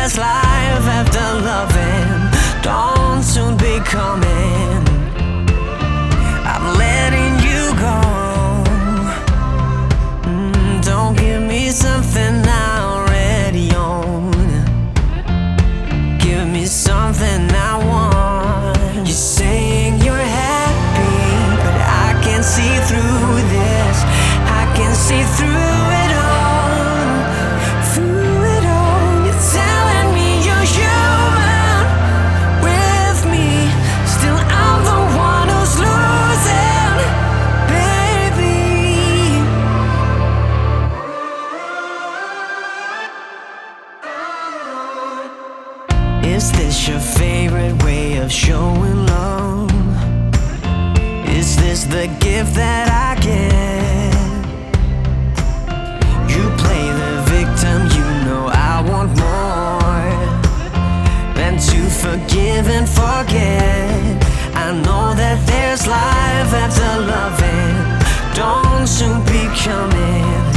there's life after loving, dawn soon be coming. I'm letting you go. Don't give me something I already own. Give me something I want. You're saying you're happy, but I can see through this. I can see through it all. Through it all. You're telling me you're human with me. Still I'm the one who's losing, baby. Is this your favorite way of showing love? Is this the gift that I get? You play the victim, you know I want more than to forgive and forget. I know that there's life after loving, dawn soon be coming.